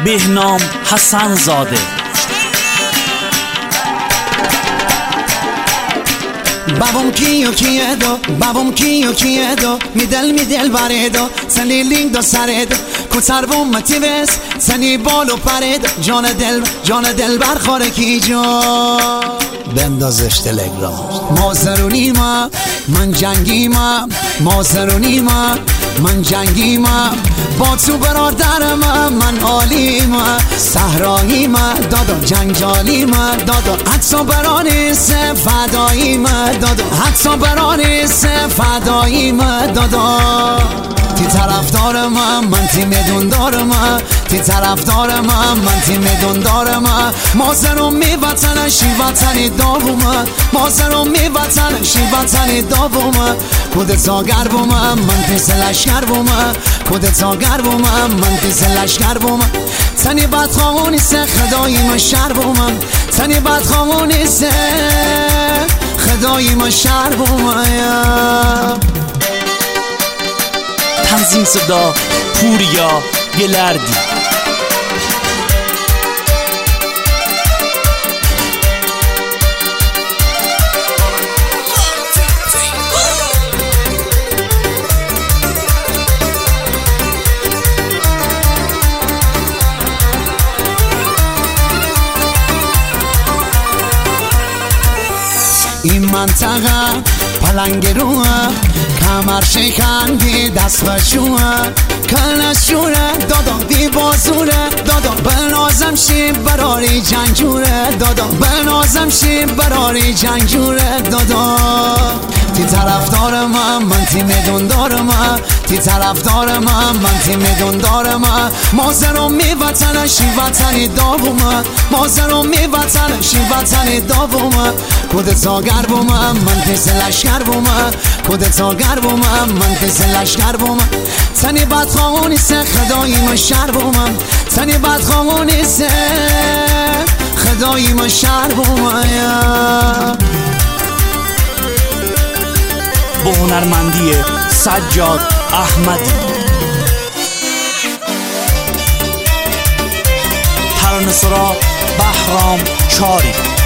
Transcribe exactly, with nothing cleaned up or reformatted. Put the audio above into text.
بهنام حسن زاده. Babam kiyo kiyedo, babam kiyo kiyedo, midel midel baredo, sani lindo saredo, kutsarbum matives, sani bolo paredo, جان دل جان دل برخوره کی جو بندازش تلگرام. ما زرونی ما من جنگی ما، ما زرونی ما من جنگی ما، با تو برادر ما من عالی ما، صحرایی ما دادا جنگجالی ما دادا، حتی برانی سه فدایی ما دادا، حتی برانی سه فدایی ما دادا. تی طرفدار من من تی میدون دار من، تی طرفدار من من تی میدون دار من، مازرم می وطن شی وطنی داوم، مازرم می وطن شی وطنی داوم، کود زاگر بوم من تی سلشگر بوم، کود زاگر بوم من تی سلشگر بوم، تنی بد خواهونی سه خدایی من شر بوم، تنی بد خواهونی سه خدایی من شر بوم. تنظیم صدا پوریا گلردی. این منطقه پلنگ روه، کمر شکنگی دست و شوه، کنش شوره دادا بی بازوره دادا، بنازم شی براری جنگجوره دادا، بنازم شی براری جنگجوره دادا. تی طرفدار من من تی میدون دار من، تی طرفدار من من تی میدون دار من، مازرم می وطن شی وطنی داوم، مازرم می وطن شی وطنی داوم، کود زاگر بوم من تی سلشگر بوم، کود زاگر بوم من تی سلشگر بوم، تنی بد خواهونی سه خدایی من شر بوم، تنی بد خواهونی سه خدایی من شر بوم. با هنرمندی سجاد احمدی. ترانه‌سرا بهرام چاری.